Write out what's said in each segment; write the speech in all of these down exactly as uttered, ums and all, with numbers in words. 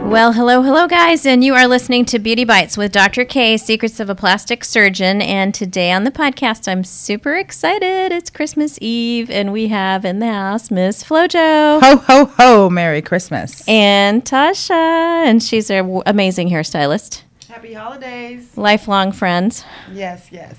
Well, hello, hello, guys, and you are listening to Beauty Bites with Doctor K, Secrets of a Plastic Surgeon, and today on the podcast, I'm super excited. It's Christmas Eve, and we have in the house Miss Flojo. Ho, ho, ho, Merry Christmas. And Tasha, and she's an w- amazing hairstylist. Happy holidays. Lifelong friends. Yes, yes.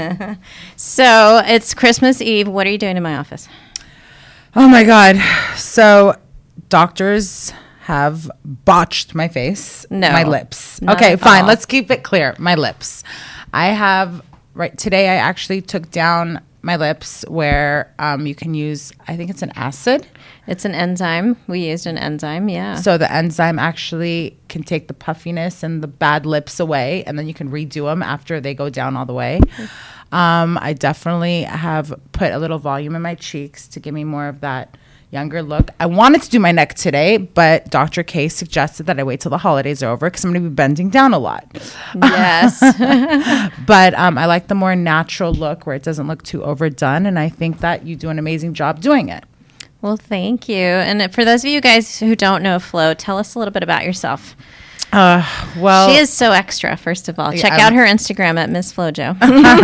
So, it's Christmas Eve. What are you doing in my office? Oh, my God. So, doctors have botched my face, No, my lips. not Okay, at fine. all. Let's keep it clear. My lips. I have, right today, I actually took down my lips where um, you can use, I think it's an acid. It's an enzyme. We used an enzyme, yeah. So the enzyme actually can take the puffiness and the bad lips away, and then you can redo them after they go down all the way. Um, I definitely have put a little volume in my cheeks to give me more of that younger look. I wanted to do my neck today, but Doctor K suggested that I wait till the holidays are over because I'm going to be bending down a lot. Yes. But um, I like the more natural look where it doesn't look too overdone, and I think that you do an amazing job doing it. Well, thank you. And for those of you guys who don't know Flo, tell us a little bit about yourself. Uh, well, She is so extra, first of all. Check Yeah, out her Instagram at Miss Flojo.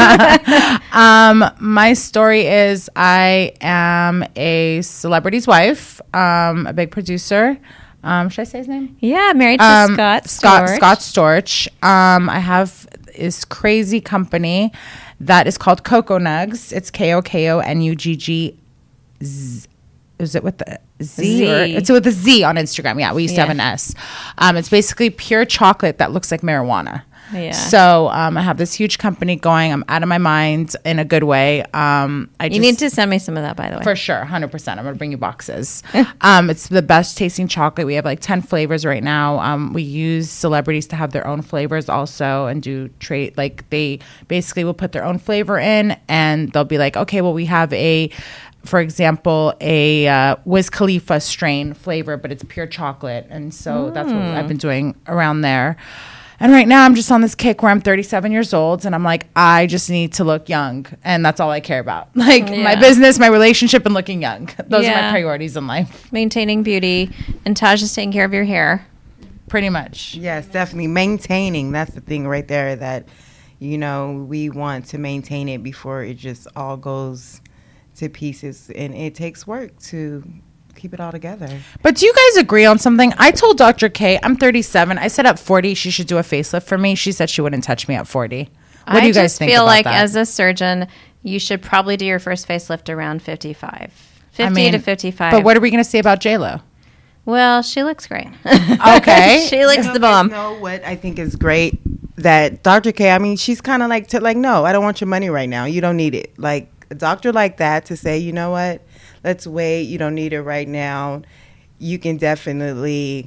Um, my story is I am a celebrity's wife, um, a big producer. Um, should I say his name? Yeah, married to Um, Scott Scott Storch. Scott Storch. Um, I have this crazy company that is called Coco Nugs. It's K O K O N U G G. Z- Is it with the Z? Z. Or it's with the Z on Instagram. Yeah, we used to have Yeah. an S. Um, it's basically pure chocolate that looks like marijuana. Yeah. So um, I have this huge company going. I'm out of my mind in a good way. Um, I You just, need to send me some of that, by the way. for sure, one hundred percent. I'm going to bring you boxes. um, it's the best tasting chocolate. We have like ten flavors right now. Um, we use celebrities to have their own flavors also and do trade. Like they basically will put their own flavor in and they'll be like, okay, well, we have a, for example, a uh, Wiz Khalifa strain flavor, but it's pure chocolate. And so that's what I've been doing around there. And right now I'm just on this kick where I'm thirty-seven years old and I'm like, I just need to look young. And that's all I care about. Like Yeah. my business, my relationship, and looking young. Those are Yeah. my priorities in life, Maintaining beauty. And Tasha's taking care of your hair. pretty much. Yes, definitely. Maintaining. That's the thing right there that, you know, we want to maintain it before it just all goes to pieces. And it takes work to keep it all together. But do you guys agree on something? I told Doctor K, I'm thirty-seven. I said at forty, she should do a facelift for me. She said she wouldn't touch me at forty. What I do you guys just think feel about like that? as a surgeon, you should probably do your first facelift around fifty-five. fifty I mean, to fifty-five. But what are we going to say about J-Lo? Well, she looks great. Okay. She looks You the guys bomb. know what I think is great? That Doctor K, I mean, she's kind of like, to, like, no, I don't want your money right now. You don't need it. Like, a doctor like that to say, you know what, let's wait. You don't need it right now. You can definitely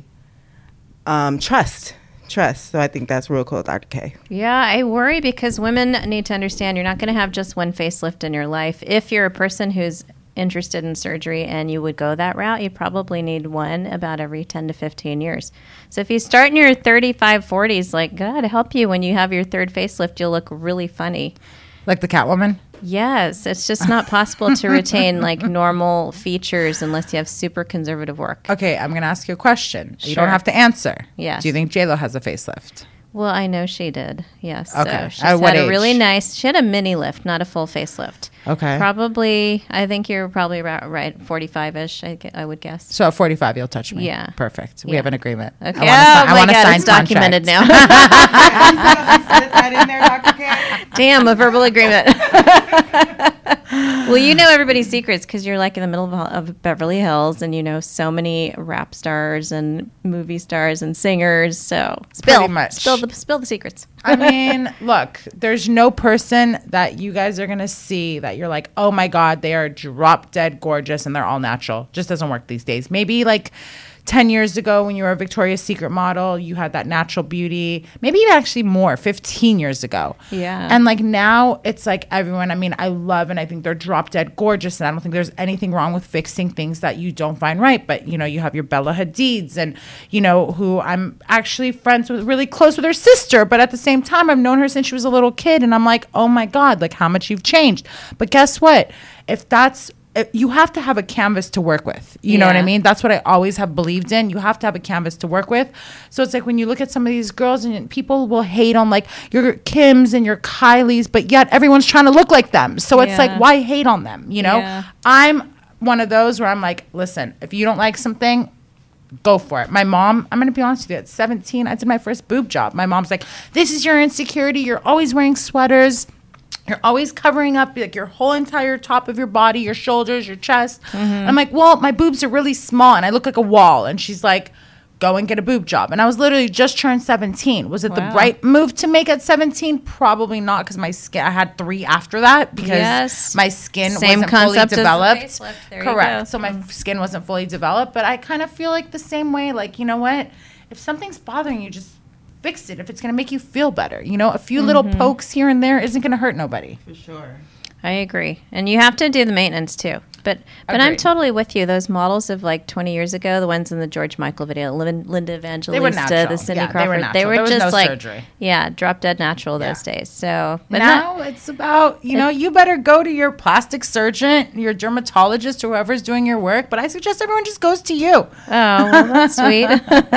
um, trust. Trust. So I think that's real cool, Doctor K. Yeah, I worry because women need to understand you're not going to have just one facelift in your life. If you're a person who's interested in surgery and you would go that route, you probably need one about every ten to fifteen years. So if you start in your thirty-five, forties, like, God help you when you have your third facelift, you'll look really funny. Like the Catwoman? Yes, it's just not possible to retain like normal features unless you have super conservative work. Okay, I'm going to ask you a question. You Sure. don't have to answer. Yes. Do you think J-Lo has a facelift? Well, I know she did. Yes. Okay. So she's At what had a age? really nice. She had a mini lift, not a full facelift. Okay. Probably. I think you're probably about right, forty-five-ish. I, gue- I would guess. So at forty-five, you'll touch me. Yeah. Perfect. We Yeah. have an agreement. Okay. I wanna oh si- I my wanna God, sign it's documented contracts. now. Slip that in there, Doctor K. Damn, a verbal agreement. Well, you know everybody's secrets because you're like in the middle of, of Beverly Hills, and you know so many rap stars and movie stars and singers. So spill, Pretty much. spill the spill the secrets. I mean, look, there's no person that you guys are going to see that you're like, oh my God, they are drop dead gorgeous and they're all natural. Just doesn't work these days. Maybe like ten years ago when you were a Victoria's Secret model, you had that natural beauty. Maybe even actually more, fifteen years ago. Yeah. And like now it's like everyone, I mean, I love and I think they're drop dead gorgeous. And I don't think there's anything wrong with fixing things that you don't find right. But, you know, you have your Bella Hadids and, you know, who I'm actually friends with, really close with her sister. But at the same time, I've known her since she was a little kid. And I'm like, oh my God, like how much you've changed. But guess what? If that's it, you have to have a canvas to work with. You know what I Yeah. mean? That's what I always have believed in. You have to have a canvas to work with. So it's like when you look at some of these girls and people will hate on like your Kims and your Kylies, but yet everyone's trying to look like them. So it's Yeah. like, why hate on them? You know, Yeah. I'm one of those where I'm like, listen, if you don't like something, go for it. My mom, I'm going to be honest with you, at seventeen, I did my first boob job. My mom's like, this is your insecurity. You're always wearing sweaters. You're always covering up like your whole entire top of your body, your shoulders, your chest. And I'm like, well, my boobs are really small and I look like a wall. And she's like, go and get a boob job. And I was literally just turned seventeen. Was it the Wow. right move to make at seventeen? Probably not, because my skin, I had three after that because Yes. my skin Same wasn't fully concept as the developed. facelift. There you Correct. go. So my skin wasn't fully developed, but I kind of feel like the same way. Like, you know what? If something's bothering you, just fix it. If it's going to make you feel better, you know, a few little pokes here and there isn't going to hurt nobody. For sure. I agree. And you have to do the maintenance too. But but I'm Agreed. totally with you. Those models of like twenty years ago, the ones in the George Michael video, Lin- Linda Evangelista, natural. the Cindy Yeah, they were Crawford, they natural. were, There was just no like, surgery. yeah, drop dead natural Yeah. those days. So but Now it's about, you know, you better go to your plastic surgeon, your dermatologist, whoever's doing your work. But I suggest everyone just goes to you. oh, well, that's sweet.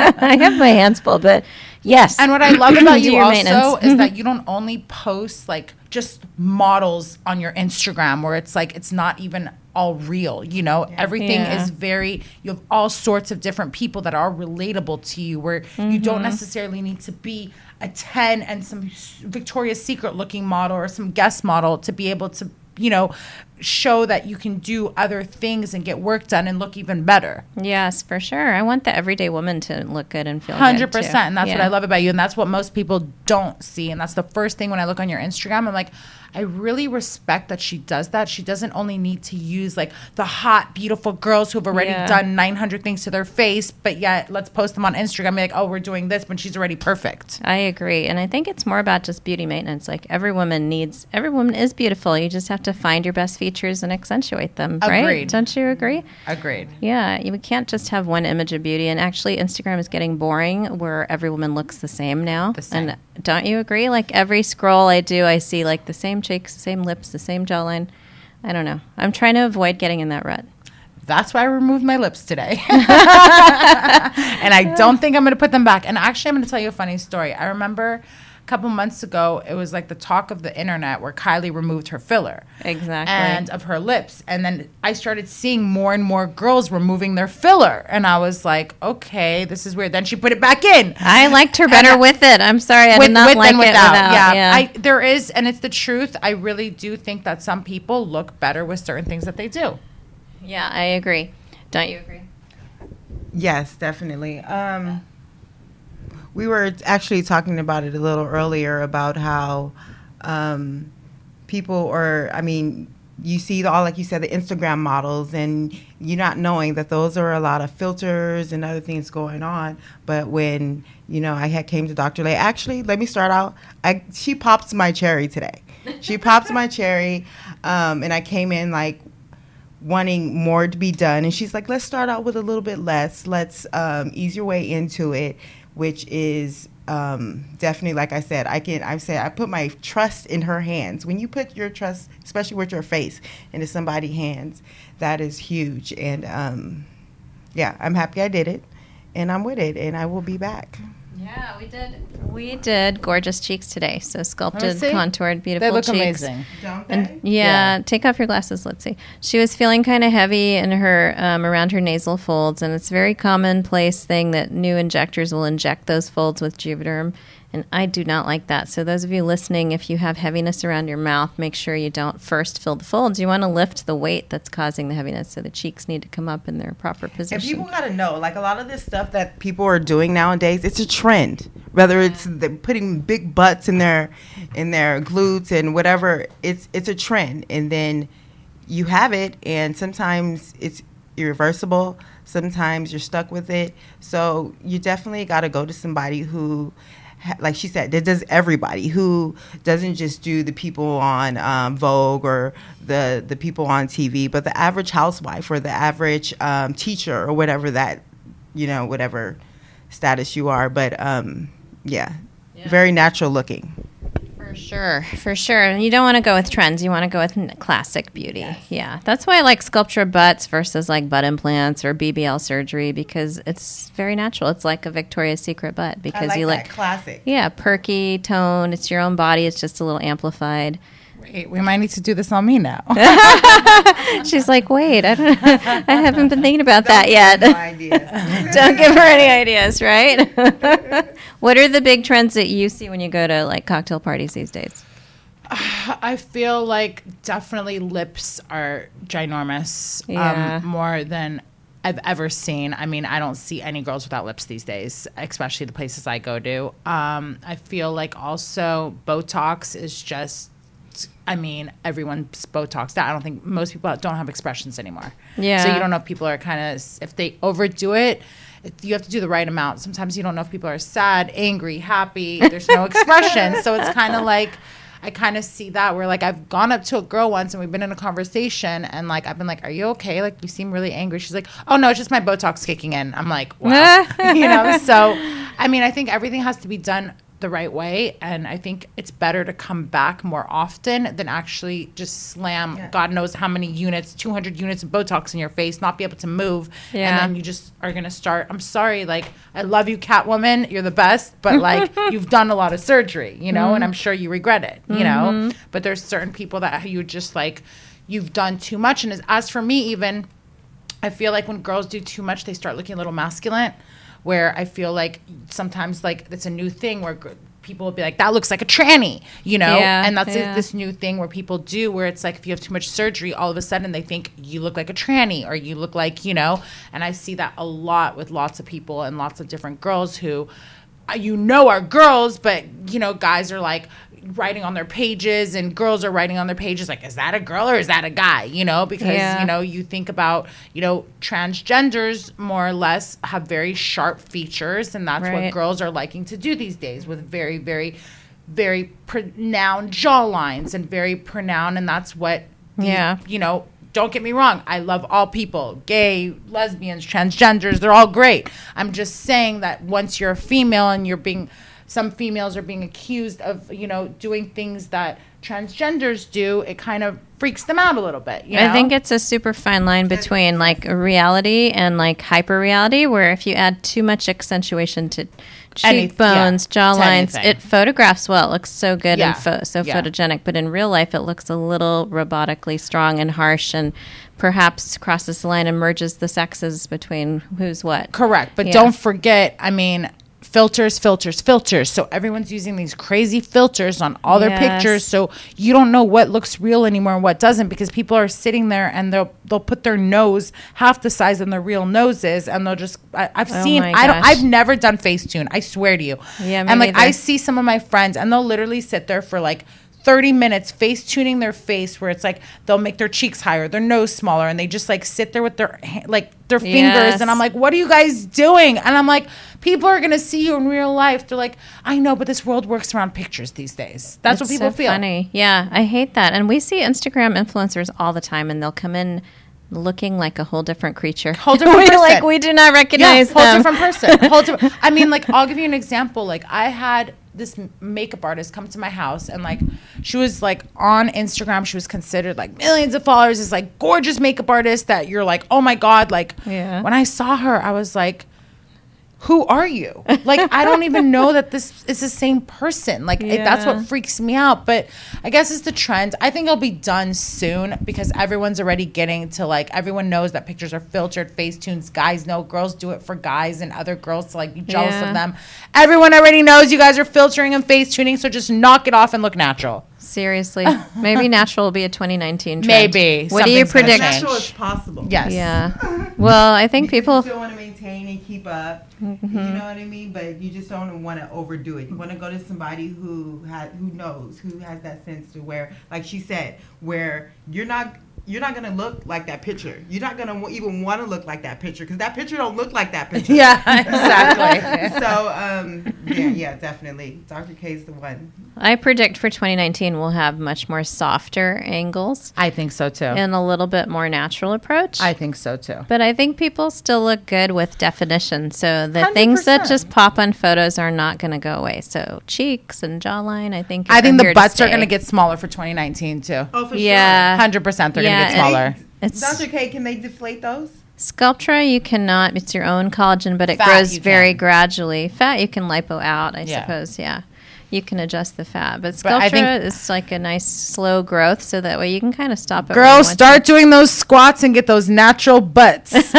I have my hands full, but yes. And what I love about Do you your also maintenance. is that you don't only post like just models on your Instagram where it's like it's not even all real, you know. Everything Yeah. is very, you have all sorts of different people that are relatable to you, where you don't necessarily need to be a ten and some Victoria's Secret looking model or some guest model to be able to, you know, show that you can do other things and get work done and look even better. Yes, for sure. I want the everyday woman to look good and feel one hundred good, too. percent. And that's what Yeah. I love about you. And that's what most people don't see. And that's the first thing when I look on your Instagram. I'm like, I really respect that she does that. She doesn't only need to use like the hot, beautiful girls who've already Yeah. done nine hundred things to their face, but yet let's post them on Instagram. Be like, oh, we're doing this when she's already perfect. I agree. And I think it's more about just beauty maintenance. Like every woman needs, every woman is beautiful. You just have to find your best features and accentuate them, right? Agreed. Don't you agree? Agreed. Yeah, you can't just have one image of beauty. And actually, Instagram is getting boring where every woman looks the same now. The same. And don't you agree? Like every scroll I do, I see like the same cheeks, the same lips, the same jawline. I don't know. I'm trying to avoid getting in that rut. That's why I removed my lips today. And I don't think I'm going to put them back. And actually, I'm going to tell you a funny story. I remember a couple months ago, it was like the talk of the internet where Kylie removed her filler. Exactly. And of her lips. And then I started seeing more and more girls removing their filler. And I was like, okay, this is weird. Then she put it back in. I liked her better And I- with it. I'm sorry, I with, did not with like and it without. without. Yeah, yeah. I, there is, and it's the truth. I really do think that some people look better with certain things that they do. yeah, I agree. Don't you agree? Yes, definitely. Um, we were actually talking about it a little earlier about how um, people are, I mean, you see all, like you said, the Instagram models, and you're not knowing that those are a lot of filters and other things going on. But when, you know, I had came to Doctor Lay, actually, let me start out. I, she popped my cherry today. She popped my cherry, um, and I came in like, wanting more to be done, and she's like, let's start out with a little bit less, let's um, ease your way into it, which is um, definitely, like I said, I can I say I put my trust in her hands. When you put your trust, especially with your face, into somebody's hands, that is huge. And um, yeah, I'm happy I did it, and I'm with it, and I will be back. Yeah, we did. We did gorgeous cheeks today. So sculpted, see. contoured, beautiful They look cheeks. amazing. Don't they? And yeah, Yeah. take off your glasses. Let's see. She was feeling kind of heavy in her um, around her nasal folds, and it's a very commonplace thing that new injectors will inject those folds with Juvederm, and I do not like that. So those of you listening, if you have heaviness around your mouth, make sure you don't first fill the folds. You want to lift the weight that's causing the heaviness, so the cheeks need to come up in their proper And position. people gotta know, like a lot of this stuff that people are doing nowadays, it's a trend. Whether it's the putting big butts in their in their glutes and whatever, it's it's a trend. And then you have it, and sometimes it's irreversible. Sometimes you're stuck with it. So you definitely gotta go to somebody who, ha- like she said, that does everybody, who doesn't just do the people on um, Vogue or the the people on T V, but the average housewife or the average um, teacher or whatever that, you know, whatever status you are. But um, yeah, Yeah. very natural looking. For Sure, for sure. And you don't want to go with trends. You want to go with n- classic beauty. Yes. Yeah. That's why I like sculpture butts versus like butt implants or B B L surgery because it's very natural. It's like a Victoria's Secret butt because I like you that. like, Classic. yeah, perky tone. It's your own body. It's just a little amplified. Wait, we might need to do this on me now. She's like, wait, I don't. I haven't been thinking about that yet. No idea. Don't give her any ideas, right? What are the big trends that you see when you go to like cocktail parties these days? I feel like definitely lips are ginormous, Yeah. um, more than I've ever seen. I mean, I don't see any girls without lips these days, especially the places I go to. Um, I feel like also Botox is just, I mean, everyone's Botoxed out. I don't think most people don't have expressions anymore. Yeah. So you don't know if people are kind of, if they overdo it, it, you have to do the right amount. Sometimes you don't know if people are sad, angry, happy. There's no expression. So it's kind of like, I kind of see that where like I've gone up to a girl once and we've been in a conversation and like I've been like, are you okay? Like you seem really angry. She's like, oh no, it's just my Botox kicking in. I'm like, wow. You know, so I mean, I think everything has to be done the right way, and I think it's better to come back more often than actually just slam Yeah. God knows how many units, two hundred units of Botox in your face, not be able to move, Yeah. and then you just are gonna start. I'm sorry, like I love you, Catwoman, you're the best, but like you've done a lot of surgery, you know, Mm-hmm. and I'm sure you regret it, you know. But there's certain people that you just like, you've done too much, and as, as for me, even I feel like when girls do too much, they start looking a little masculine. Where I feel like sometimes like it's a new thing where gr- people will be like, that looks like a tranny, you know? Yeah, and that's yeah. this new thing where people do where it's like if you have too much surgery, all of a sudden they think you look like a tranny or you look like, you know? And I see that a lot with lots of people and lots of different girls who, uh, you know, are girls, but, you know, guys are like, writing on their pages and girls are writing on their pages like, is that a girl or is that a guy, you know? Because Yeah. you know, you think about, you know, transgenders more or less have very sharp features, and that's Right. what girls are liking to do these days, with very very very pronounced jawlines and very pronounced, and that's what the, Yeah. you know, don't get me wrong, I love all people, gay, lesbians, transgenders, they're all great. I'm just saying that once you're a female and you're being, some females are being accused of, you know, doing things that transgenders do, it kind of freaks them out a little bit. You know? I think it's a super fine line between like reality and like hyper reality, where if you add too much accentuation to Any- cheekbones, yeah, to jawlines, anything. it photographs well. It looks so good Yeah, and pho- so yeah. photogenic, but in real life, it looks a little robotically strong and harsh, and perhaps crosses the line and merges the sexes between who's what. Correct. But Yeah. don't forget, I mean, filters, filters, filters. So everyone's using these crazy filters on all their Yes. pictures. So you don't know what looks real anymore and what doesn't, because people are sitting there and they'll they'll put their nose half the size than their real nose is, and they'll just I, I've Oh seen my I don't gosh. I've never done Facetune. I swear to you. Yeah, me and like I neither. see some of my friends and they'll literally sit there for like thirty minutes face tuning their face, where it's like they'll make their cheeks higher, their nose smaller, and they just like sit there with their ha- like their fingers, Yes. and I'm like, what are you guys doing? And I'm like, people are gonna see you in real life. They're like, I know, but this world works around pictures these days. That's It's what people so feel. Funny. Yeah, I hate that. And we see Instagram influencers all the time, and they'll come in looking like a whole different creature. Whole different we, person. Like we do not Yeah, recognize whole them. different person. Whole different. I mean, like, I'll give you an example. Like, I had this m- makeup artist come to my house, and like, she was like on Instagram. She was considered like millions of followers. This like gorgeous makeup artist that you're like, oh my god. Like, Yeah. when I saw her, I was like, who are you? Like, I don't even know that this is the same person. Like, it, that's Yeah. what freaks me out. But I guess it's the trend. I think it'll be done soon because everyone's already getting to like, everyone knows that pictures are filtered, Facetunes. Guys know, girls do it for guys and other girls to like be jealous Yeah. of them. Everyone already knows you guys are filtering and Facetuning, so just knock it off and look natural. Seriously, maybe natural will be a twenty nineteen trend. Maybe. What do you Something's gonna predict? change. Natural is possible. Yes. Yeah. Well, I think Because people. you still want to maintain and keep up. Mm-hmm. You know what I mean? But you just don't want to overdo it. You want to go to somebody who has, who knows, who has that sense to where, like she said, where you're not you're not gonna look like that picture. You're not gonna w- even want to look like that picture because that picture don't look like that picture. Yeah, exactly. So um, yeah, yeah, definitely, Doctor K is the one. I predict for twenty nineteen we'll have much more softer angles I think so too. and a little bit more natural approach. I think so too. But I think people still look good with definition. So the one hundred things that percent. just pop on photos are not going to go away. So cheeks and jawline, I think. I think are here the butts to are stay. going to get smaller for twenty nineteen too. Oh, for Yeah. one hundred percent they're Yeah, going to get smaller. It's sure. Doctor K, can they deflate those? Sculptra, you cannot. It's your own collagen, but it Fat grows you very can. gradually. Fat, you can lipo out, I Yeah. suppose. Yeah. You can adjust the fat. But But I Sculptra think- is like a nice slow growth, so that way you can kind of stop it. when you Girls, want start doing those squats and get those natural butts. to.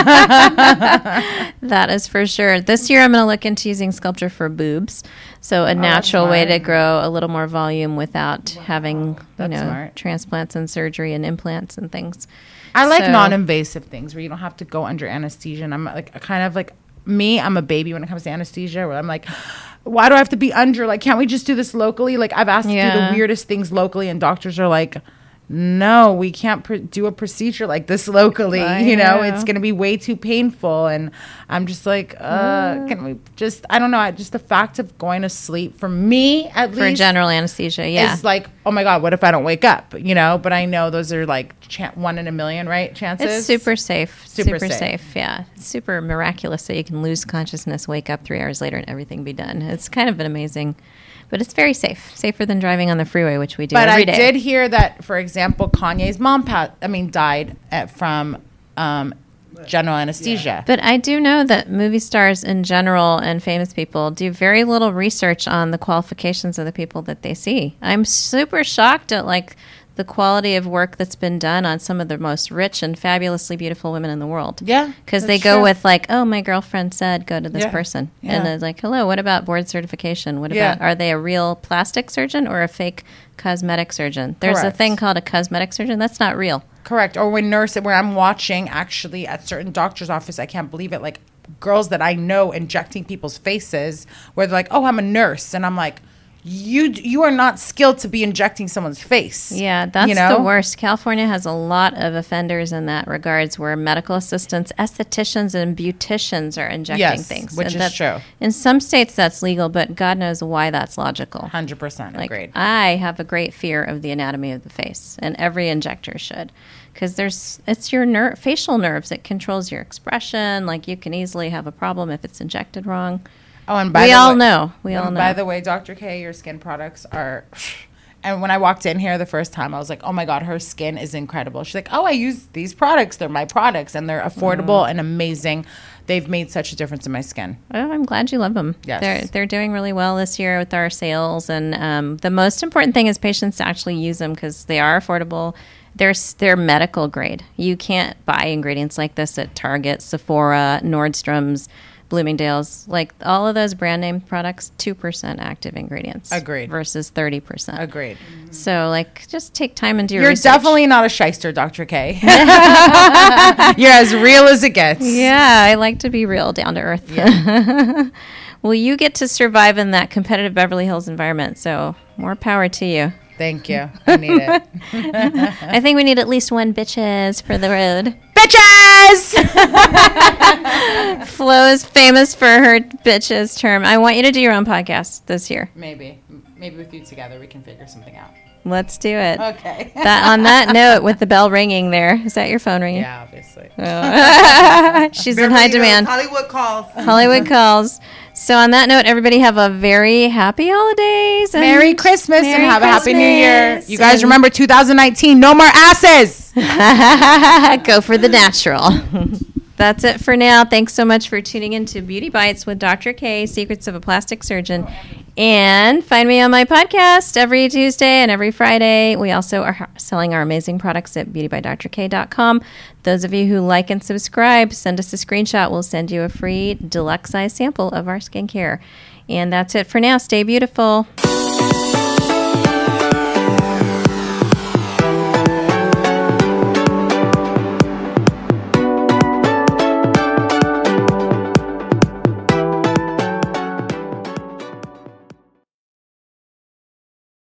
That is for sure. This year I'm going to look into using Sculptra for boobs. So a natural way to smart. grow a little more volume without having, you that's know, smart. transplants and surgery and implants and things. I like So- non-invasive things where you don't have to go under anesthesia. And I'm like, kind of like me, I'm a baby when it comes to anesthesia, where I'm like, why do I have to be under? Like, can't we just do this locally? Like, I've asked to do Yeah. the weirdest things locally, and doctors are like, no, we can't pr- do a procedure like this locally. I you know, know. it's going to be way too painful. And I'm just like, uh, can we just, I don't know, I, just the fact of going to sleep for me, at For least, general anesthesia, yeah. is like, oh my God, what if I don't wake up? You know, but I know those are like chan one in a million, right? Chances. It's super safe. Super Super, safe. safe. Yeah. It's super miraculous that you can lose consciousness, wake up three hours later, and everything be done. It's kind of an amazing, but it's very safe. Safer than driving on the freeway, which we do But every I day. did hear that, for example, Kanye's mom, pa- I mean, died at, from um, general anesthesia. But I do know that movie stars in general and famous people do very little research on the qualifications of the people that they see. I'm super shocked at like the quality of work that's been done on some of the most rich and fabulously beautiful women in the world. Yeah, Because they that's go true. with like, oh, my girlfriend said go to this Yeah. person. Yeah. And it's like, hello, what about board certification? What Yeah. about, are they a real plastic surgeon or a fake cosmetic surgeon? There's Correct. a thing called a cosmetic surgeon. That's not real. Correct. Or when nurse, where I'm watching actually at certain doctor's office, I can't believe it. Like girls that I know injecting people's faces, where they're like, "Oh, I'm a nurse," and I'm like, "You you are not skilled to be injecting someone's face." Yeah, that's You know? the worst. California has a lot of offenders in that regards where medical assistants, estheticians, and beauticians are injecting Yes, things. which And is that's- true. In some states, that's legal, but God knows why that's logical. Hundred percent Like, agreed. I have a great fear of the anatomy of the face, and every injector should, because there's it's your ner- facial nerves. It controls your expression. Like you can easily have a problem if it's injected wrong. Oh, and by We the all way- know. We and all know. By the way, Doctor K, your skin products are. And when I walked in here the first time, I was like, "Oh my God, her skin is incredible." She's like, "Oh, I use these products. They're my products, and they're affordable Mm. and amazing. They've made such a difference in my skin." Oh, I'm glad you love them. Yes. They're they're doing really well this year with our sales, and um, the most important thing is patients to actually use them because they are affordable. They're s- they're medical grade. You can't buy ingredients like this at Target, Sephora, Nordstrom's, Bloomingdale's. Like all of those brand name products, two percent active ingredients. Agreed. Versus thirty percent. Agreed. So like, just take time and do your You're research. definitely not a shyster, Doctor K. You're as real as it gets. Yeah, I like to be real, down to earth. Well, you get to survive in that competitive Beverly Hills environment, so more power to you. Thank you. I need it. I think we need at least one bitches for the road. Bitches! Flo is famous for her bitches term. I want you to do your own podcast this year. Maybe. Maybe with you together we can figure something out. Let's do it. Okay. That on that note, with the bell ringing there, is that your phone ringing? Yeah, obviously. Oh. She's in Beverly high Hills, demand. Hollywood calls. Hollywood calls. So on that note, everybody have a very happy holidays. And Merry Christmas and Merry have a happy new year. Christmas. You guys And remember two thousand nineteen, no more asses. go for the natural. That's it for now. Thanks so much for tuning in to Beauty Bites with Doctor K, Secrets of a Plastic Surgeon. And find me on my podcast every Tuesday and every Friday. We also are selling our amazing products at beauty by dr k dot com. Those of you who like and subscribe, send us a screenshot. We'll send you a free deluxe size sample of our skincare. And that's it for now. Stay beautiful.